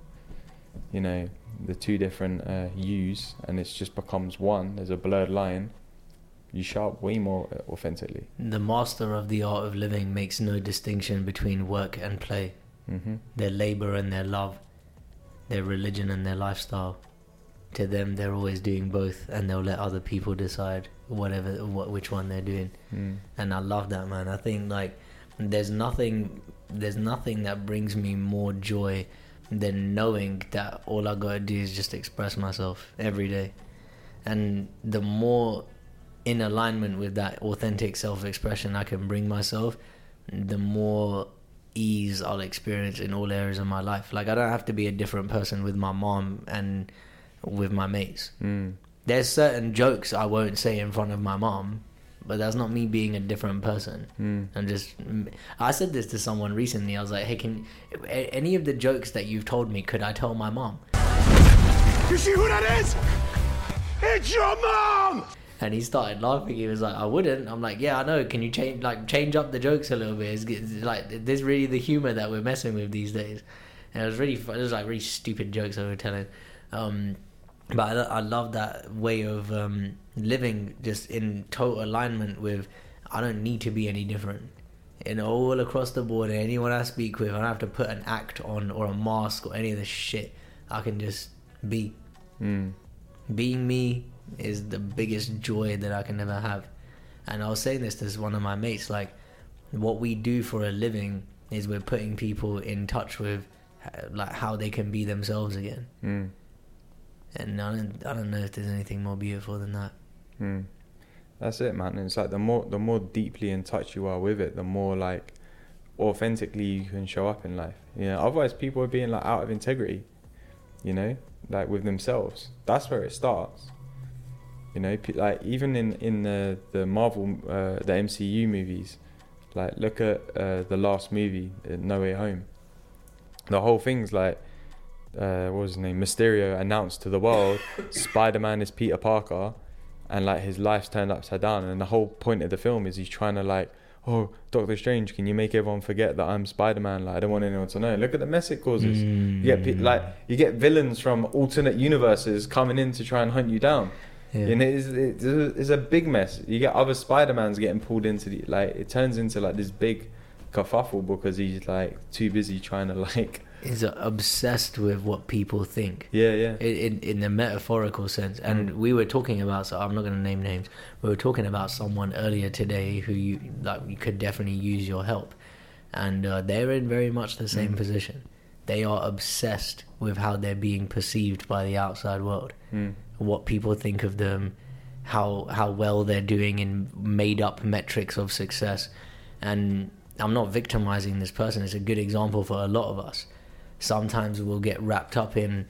you know, the two different uh, yous, and it just becomes one, there's a blurred line, you show up way more authentically. The master of the art of living makes no distinction between work and play. Mm-hmm. Their labour and their love, their religion and their lifestyle. To them, they're always doing both, and they'll let other people decide whatever, what, which one they're doing. Mm. And I love that, man. I think like there's nothing... There's nothing that brings me more joy than knowing that all I gotta do is just express myself every day. And the more in alignment with that authentic self-expression I can bring myself, the more ease I'll experience in all areas of my life. Like, I don't have to be a different person with my mom and with my mates. Mm. There's certain jokes I won't say in front of my mom, but that's not me being a different person. Mm. And just, I said this to someone recently. I was like, hey, can any of the jokes that you've told me, could I tell my mom? You see who that is? It's your mom! And he started laughing. He was like, I wouldn't. I'm like, yeah, I know. Can you change like change up the jokes a little bit? It's, it's like, there's really the humor that we're messing with these days. And it was really fun. It was like really stupid jokes I was telling. Um, but I, I love that way of um, living just in total alignment with, I don't need to be any different. And all across the board, anyone I speak with, I don't have to put an act on or a mask or any of this shit. I can just be. Mm. Being me is the biggest joy that I can ever have. And I was saying this to one of my mates, like, what we do for a living is we're putting people in touch with like how they can be themselves again. Mm. And I don't, I don't know if there's anything more beautiful than that. Mm. That's it, man. It's like the more the more deeply in touch you are with it, the more like authentically you can show up in life. You know, otherwise people are being like out of integrity, you know, like with themselves. That's where it starts. You know, like even in in the the Marvel, uh, the M C U movies, like look at uh, the last movie, No Way Home. The whole thing's like, uh, what was his name? Mysterio announced to the world, Spider-Man is Peter Parker, and like his life's turned upside down. And the whole point of the film is he's trying to like, oh, Doctor Strange, can you make everyone forget that I'm Spider-Man? Like, I don't want anyone to know. Look at the mess it causes. Mm. You get like you get villains from alternate universes coming in to try and hunt you down. Yeah. And it is, it is a big mess. You get other Spider-Mans getting pulled into the, like, it turns into like this big kerfuffle because he's like too busy trying to like. He's obsessed with what people think. Yeah, yeah. In in the metaphorical sense. And mm. we were talking about, so I'm not going to name names. We were talking about someone earlier today who you like. You could definitely use your help. and uh, they're in very much the same Mm. position. They are obsessed with how they're being perceived by the outside world, Mm. what people think of them, how how well they're doing in made up metrics of success. And I'm not victimizing this person. It's a good example for a lot of us. Sometimes we'll get wrapped up in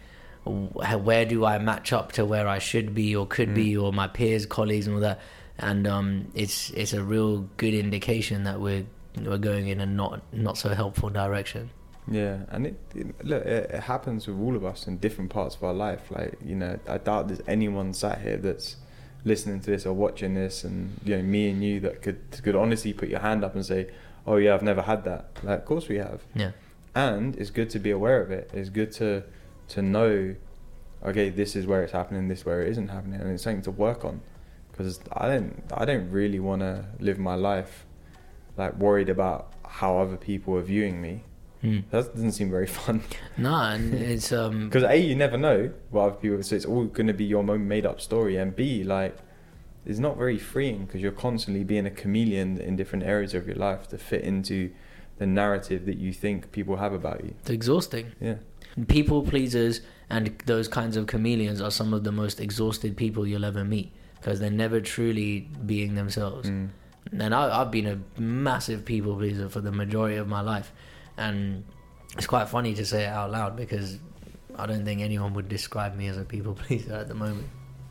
wh- where do I match up to where I should be or could Mm. be, or my peers, colleagues, and all that. And um, it's it's a real good indication that we're we're going in a not not so helpful direction. Yeah, and it, it look, it, it happens with all of us in different parts of our life. Like, you know, I doubt there's anyone sat here that's listening to this or watching this, and you know, me and you that could could honestly put your hand up and say, "Oh yeah, I've never had that." Like, of course we have. Yeah. And it's good to be aware of it. It's good to to know, okay, this is where it's happening, this where it isn't happening, and it's something to work on. Because I don't I don't really want to live my life like worried about how other people are viewing me. Mm. That doesn't seem very fun. No, and it's um Because A, you never know what other people, so it's all going to be your own made up story, and B, like, it's not very freeing because you're constantly being a chameleon in different areas of your life to fit into the narrative that you think people have about you. it's exhausting. Yeah. People pleasers and those kinds of chameleons are some of the most exhausted people you'll ever meet, because they're never truly being themselves. Mm. And I, I've been a massive people pleaser for the majority of my life, and it's quite funny to say it out loud because I don't think anyone would describe me as a people pleaser at the moment.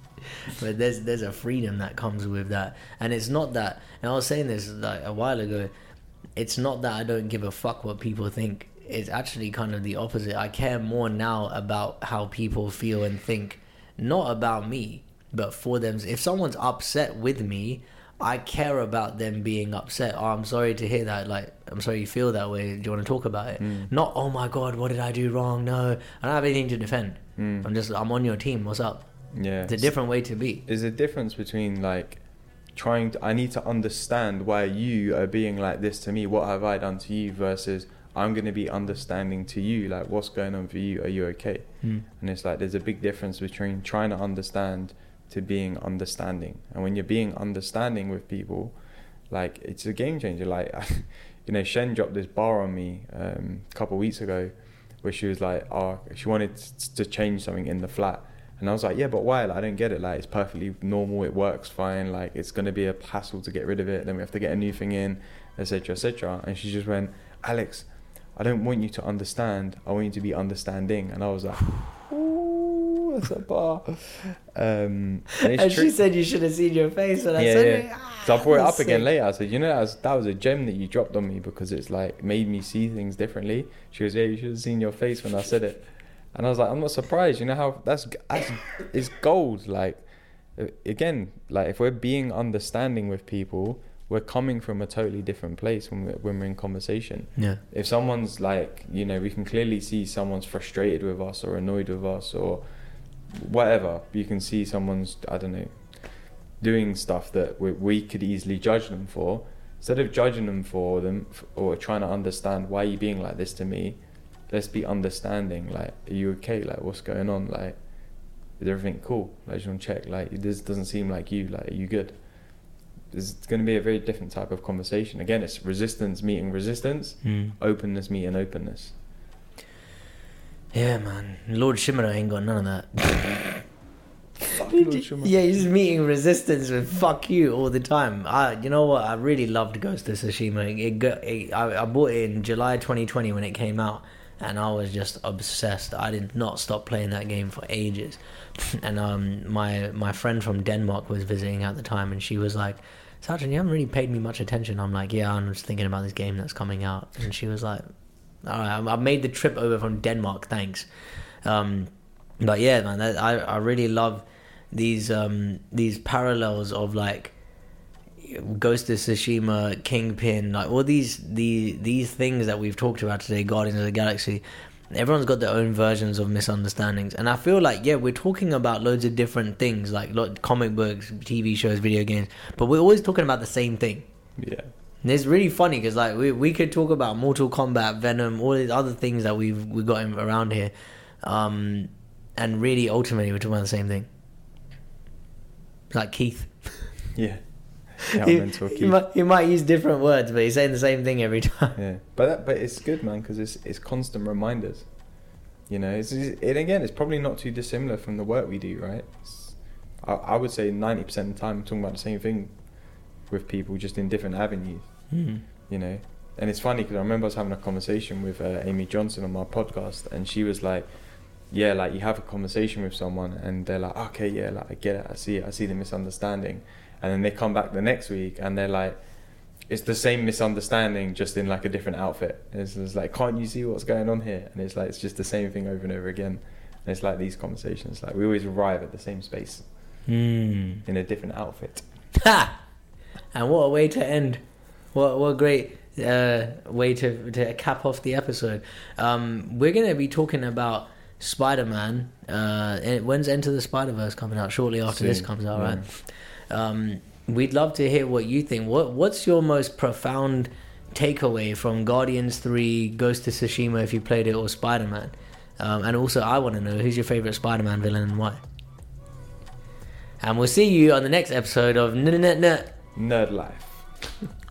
But there's there's a freedom that comes with that, and it's not that. And I was saying this like a while ago. It's not that I don't give a fuck what people think. It's actually kind of the opposite. I care more now about how people feel and think, not about me, but for them. If someone's upset with me, I care about them being upset. Oh, I'm sorry to hear that. Like, I'm sorry you feel that way. Do you want to talk about it? Mm. Not, oh my God, what did I do wrong? No, I don't have anything to defend. Mm. I'm just, I'm on your team. What's up? Yeah. It's a different way to be. There's a difference between like trying to, I need to understand why you are being like this to me. What have I done to you? Versus I'm going to be understanding to you. Like, what's going on for you? Are you okay? Mm. And it's like there's a big difference between trying to understand to being understanding. And when you're being understanding with people, like, it's a game changer. Like, you know, Shen dropped this bar on me um, a couple of weeks ago where she was like, oh, she wanted to change something in the flat. And I was like, yeah, but why? Like, I don't get it. Like, it's perfectly normal. It works fine. Like, it's going to be a hassle to get rid of it. Then we have to get a new thing in, et cetera, et cetera. And she just went, Alex, I don't want you to understand. I want you to be understanding. And I was like, ooh, that's a bar. Um, and it's And true. she said you should have seen your face when I Yeah, said yeah. it. Ah, So I brought it that's up again sick. later. I said, you know, that was, that was a gem that you dropped on me because it's like made me see things differently. She goes, yeah, you should have seen your face when I said it. And I was like, I'm not surprised. You know how that's that's it's gold. Like, again, like if we're being understanding with people, we're coming from a totally different place when we're, when we're in conversation. Yeah. If someone's like, you know, we can clearly see someone's frustrated with us or annoyed with us or whatever. You can see someone's, I don't know, doing stuff that we, we could easily judge them for. Instead of judging them for them or trying to understand why are you being like this to me, let's be understanding. Like, are you okay? Like, what's going on? Like, is everything cool? Like, just want to check. Like, this doesn't seem like you. Like, are you good? It's going to be a very different type of conversation. Again, it's resistance meeting resistance, Mm. openness meeting openness. Yeah, man. Lord Shimura ain't got none of that. Fuck Lord Shimura. Yeah, he's meeting resistance with fuck you all the time. I, you know what? I really loved Ghost of Tsushima. It got, it, I, I bought it in July twenty twenty when it came out, and I was just obsessed. I did not stop playing that game for ages. And um, my my friend from Denmark was visiting at the time, and she was like, Sachin, you haven't really paid me much attention. I'm like, yeah, I'm just thinking about this game that's coming out. And she was like, all right, I've made the trip over from Denmark, thanks. Um, but yeah, man, that, I I really love these um, these parallels of like Ghost of Tsushima, Kingpin, like all these the these things that we've talked about today, Guardians of the Galaxy. Everyone's got their own versions of misunderstandings, and I feel like, yeah, we're talking about loads of different things, like comic books, T V shows, video games, but we're always talking about the same thing. Yeah. And it's really funny because like we we could talk about Mortal Kombat, Venom, all these other things that we've we got in, around here, um, and really ultimately we're talking about the same thing. Like Keith. Yeah. Yeah, he, mental he, Keith. might, he might use different words, but he's saying the same thing every time. Yeah, but that, but it's good, man, because it's it's constant reminders. You know, it's, it's it again. It's probably not too dissimilar from the work we do, right? It's, I, I would say ninety percent of the time I'm talking about the same thing with people, just in different avenues. Mm. You know, and it's funny because I remember I was having a conversation with uh, Amy Johnson on my podcast, and she was like, "Yeah, like you have a conversation with someone, and they're like, okay, yeah, like I get it, I see it, I see the misunderstanding." And then they come back the next week and they're like, it's the same misunderstanding, just in like a different outfit. It's, it's like, can't you see what's going on here? And it's like, it's just the same thing over and over again. And it's like these conversations, like we always arrive at the same space Mm. in a different outfit. Ha! And what a way to end. What what a great uh, way to, to cap off the episode. Um, we're going to be talking about Spider-Man. Uh, and when's Enter the Spider-Verse coming out? Shortly after Soon, this comes out, yeah. right? Um, we'd love to hear what you think. What What's your most profound takeaway from Guardians three, Ghost of Tsushima if you played it, or Spider-Man? Um, and also, I want to know, who's your favourite Spider-Man villain and why? And we'll see you on the next episode of N N N N Nerd life.